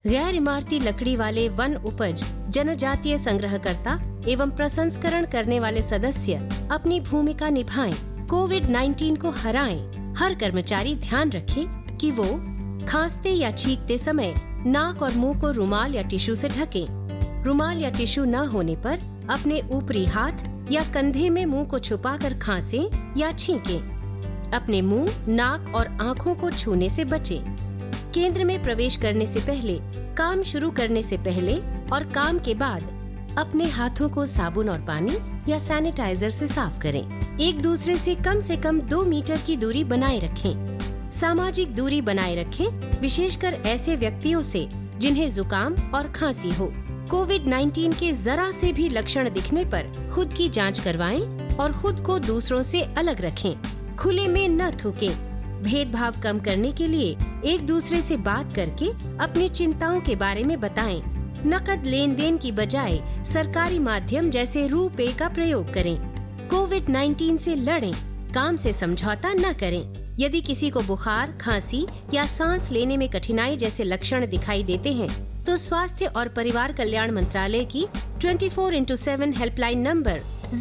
गैर इमारती लकड़ी वाले वन उपज जनजातीय संग्रहकर्ता एवं प्रसंस्करण करने वाले सदस्य अपनी भूमिका निभाएं, कोविड-19 को हराएं। हर कर्मचारी ध्यान रखे कि वो खांसते या छींकते समय नाक और मुंह को रुमाल या टिश्यू से ढकें। रुमाल या टिश्यू न होने पर अपने ऊपरी हाथ या कंधे में मुंह को छुपाकर खांसें या छींकें। अपने मुंह, नाक और आँखों को छूने से बचें। केंद्र में प्रवेश करने से पहले, काम शुरू करने से पहले और काम के बाद अपने हाथों को साबुन और पानी या सैनिटाइजर से साफ करें। एक दूसरे से कम 2 मीटर की दूरी बनाए रखें। सामाजिक दूरी बनाए रखें, विशेषकर ऐसे व्यक्तियों से जिन्हें जुकाम और खांसी हो। कोविड-19 के जरा से भी लक्षण दिखने पर खुद की जांच करवाएं और खुद को दूसरों से अलग रखें। खुले में न थूकें। भेदभाव कम करने के लिए एक दूसरे से बात करके अपनी चिंताओं के बारे में बताएं। नकद लेन देन की बजाय सरकारी माध्यम जैसे RuPay का प्रयोग करें। कोविड-19 से लड़ें, काम से समझौता न करें। यदि किसी को बुखार, खांसी या सांस लेने में कठिनाई जैसे लक्षण दिखाई देते हैं, तो स्वास्थ्य और परिवार कल्याण मंत्रालय की 24x7 हेल्पलाइन नंबर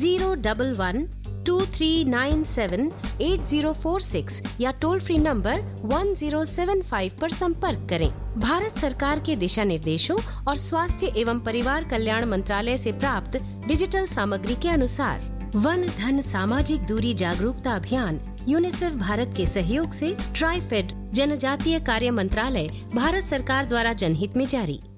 011-2397-8046 या टोल फ्री नंबर 1075 पर संपर्क करें। भारत सरकार के दिशा निर्देशों और स्वास्थ्य एवं परिवार कल्याण मंत्रालय से प्राप्त डिजिटल सामग्री के अनुसार वन धन सामाजिक दूरी जागरूकता अभियान यूनिसेफ भारत के सहयोग से ट्राइफेड जनजातीय कार्य मंत्रालय भारत सरकार द्वारा जनहित में जारी।